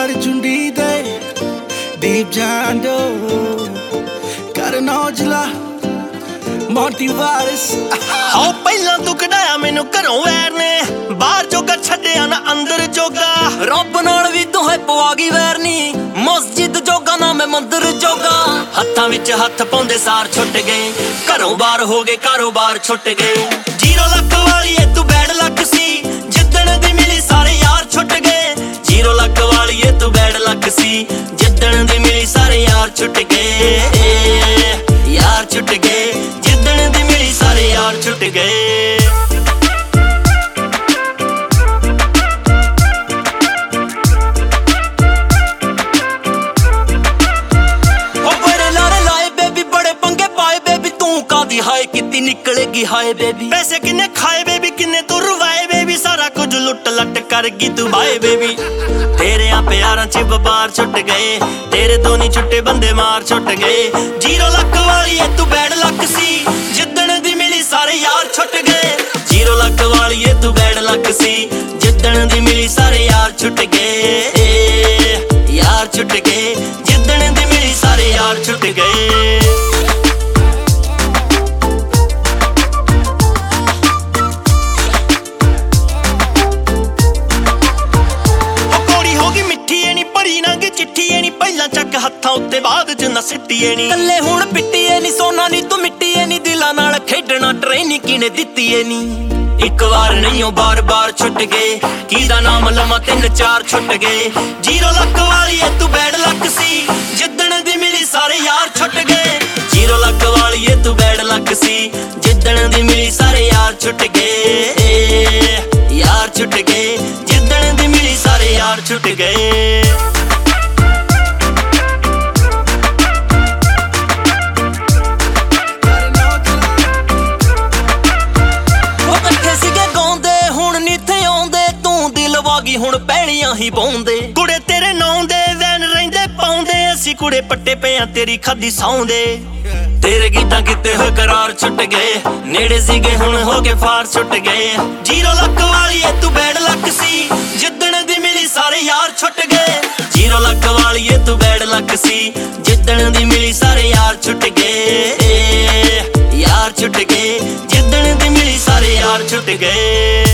ਕਰ ਚੁੰਡੀ ਦੇ ਦੀਪ ਜਾਂਦੋ ਕਰ ਨੌਜਲਾ ਮੋਂਟੀ ਵਾਰਿਸ ਆਓ ਪਹਿਲਾਂ ਤੂੰ ਕਢਾਇਆ ਮੈਨੂੰ ਘਰੋਂ ਵੈਰ ਨੇ ਬਾਹਰ ਜੋਗਾ ਛੱਡਿਆ ਨਾ ਅੰਦਰ ਜੋਗਾ ਰੱਬ ਨਾਲ ਵੀ ਤੂੰ ਹੈ ਪਵਾ ਗਈ ਵੈਰ ਨੀ ਮਸਜਿਦ ਜੋਗਾ ਨਾ ਮੈਂ ਮੰਦਰ ਜੋਗਾ ਹੱਥਾਂ ਵਿੱਚ ਹੱਥ ਪਾਉਂਦੇ ਸਾਰ ਛੁੱਟ ਗਏ ਘਰੋਂ ਬਾਹਰ ਹੋ ਗਏ ਕਾਰੋਬਾਰ ਛੁੱਟ ਗਏ 0 ਲੱਖ ਵਾਲੀਏ ਤੂੰ ਬੈਡ ਲੱਕ ਸੀ ਜਿੱਦਣ ਦੀ ਮਿਲੀ ਸਾਰੇ ਯਾਰ ਛੁੱਟ ਗਏ 0 ਲੱਖ ਵਾਲੀਏ ਤੂੰ ਬੈਡ ਲੱਕ ਸੀ ਜਿੱਦਣ ਦੀ ਮਿਲੀ ਸਾਰੇ ਯਾਰ ਛੁੱਟ ਗਏ ਯਾਰ ਛੁੱਟ ਗਏ ਜਿੱਦਣ ਦੀ ਮਿਲੀ ਸਾਰੇ ਯਾਰ ਛੁੱਟ ਗਏ ਹਾਏ ਕਿਤੇ ਨਿਕਲੇਗੀ ਹਾਏ ਬੇਬੀ ਪੈਸੇ ਕਿੰਨੇ ਖਾਏ ਬੇਬੀ ਕਿੰਨੇ ਤੂੰ ਰਵਾਏ ਬੇਬੀ ਸਾਰਾ ਕੁਝ ਲੁੱਟ ਲੱਟ ਕਰ ਗਈ ਤੂੰ ਬਾਏ ਬੇਬੀ ਤੇਰੇ ਆ ਪਿਆਰਾਂ 'ਚ ਵਪਾਰ ਛੁੱਟ ਗਏ ਤੇਰੇ ਤੋਂ ਨਹੀਂ ਛੁੱਟੇ ਬੰਦੇ ਮਾਰ ਛੁੱਟ ਗਏ 0 ਲੱਖ ਵਾਲੀਏ ਤੂੰ ਬੈਡ ਲੱਕ ਸੀ ਜਿੱਦਣ ਦੀ ਮਿਲੀ ਸਾਰੇ ਯਾਰ ਛੁੱਟ ਗਏ 0 ਲੱਖ ਵਾਲੀਏ ਤੂੰ ਬੈਡ ਲੱਕ ਸੀ ਜਿੱਦਣ ਦੀ ਮਿਲੀ ਸਾਰੇ ਯਾਰ ਛੁੱਟ ਗਏ ਯਾਰ ਛੁੱਟ ਗਏ ਜਿੱਦਣ ਦੀ ਮਿਲੀ ਸਾਰੇ ਯਾਰ ਛੁੱਟ ਗਏ ਚਿੱਠੀਏ ਨੀ ਪਹਿਲਾਂ ਚੱਕ ਹੱਥਾਂ ਉੱਤੇ ਬਾਅਦ ਚ ਨਾ ਸਿੱਟੀਏ ਨੀ ਕੱਲੇ ਹੁਣ ਪਿੱਟੀਏ ਨੀ ਸੋਨਾ ਨੀ ਤੂੰ ਮਿੱਟੀਏ ਨੀ ਦਿਲਾਂ ਨਾਲ ਖੇਡਣਾ ਟ੍ਰੇਨਿੰਗ ਕਿਨੇ ਦਿੱਤੀਏ ਨੀ ਇੱਕ ਵਾਰ ਨਹੀਂ ਉਹ ਬਾਰ-ਬਾਰ ਛੁੱਟ ਗਏ ਕਿਹਦਾ ਨਾਮ ਲਵਾਂ 3-4 ਛੁੱਟ ਗਏ 0 ਲੱਖ ਵਾਲੀਏ ਤੂੰ ਬੈਡ ਲੱਕ ਸੀ ਜਿੱਦਣ ਦੀ ਮਿਲੀ ਸਾਰੇ ਯਾਰ ਛੁੱਟ ਗਏ 0 ਲੱਖ ਵਾਲੀਏ ਤੂੰ ਬੈਡ ਲੱਕ ਸੀ ਜਿੱਦਣ ਦੀ ਮਿਲੀ ਸਾਰੇ ਯਾਰ ਛੁੱਟ ਗਏ ਯਾਰ ਛੁੱਟ ਗਏ ਜਿੱਦਣ ਦੀ ਮਿਲੀ ਸਾਰੇ ਯਾਰ ਛੁੱਟ ਗਏ ਹੁਣ ਪਹਿਲੀਆਂ ਹੀ ਪਾਉਂਦੇ ਕੁੜੇ ਤੇਰੇ ਨਾਂ ਦੇ ਵੈਨ ਰਹਿੰਦੇ ਪਾਉਂਦੇ ਅਸੀਂ ਕੁੜੇ ਪੱਟੇ ਪਏ ਆ ਤੇਰੀ ਖਾਦੀ ਸੌਂਦੇ ਤੇਰੇ ਗੀਤਾਂ ਕਿਤੇ ਹੋਏ ਕਰਾਰ ਛੁੱਟ ਗਏ ਨੇੜੇ ਸੀਗੇ ਹੁਣ ਹੋ ਕੇ ਫਾਰ ਛੁੱਟ ਗਏ 0 ਲੱਖ ਵਾਲੀਏ ਤੂੰ ਬੈਡ ਲੱਕ ਸੀ ਜਿੱਦਣ ਦੀ ਮਿਲੀ ਸਾਰੇ ਯਾਰ ਛੁੱਟ ਗਏ 0 ਲੱਖ ਵਾਲੀਏ ਤੂੰ ਬੈਡ ਲੱਕ ਸੀ ਜਿੱਦਣ ਦੀ ਮਿਲੀ ਸਾਰੇ ਯਾਰ ਛੁੱਟ ਗਏ ਯਾਰ ਛੁੱਟ ਗਏ ਜਿੱਦਣ ਦੀ ਮਿਲੀ ਸਾਰੇ ਯਾਰ ਛੁੱਟ ਗਏ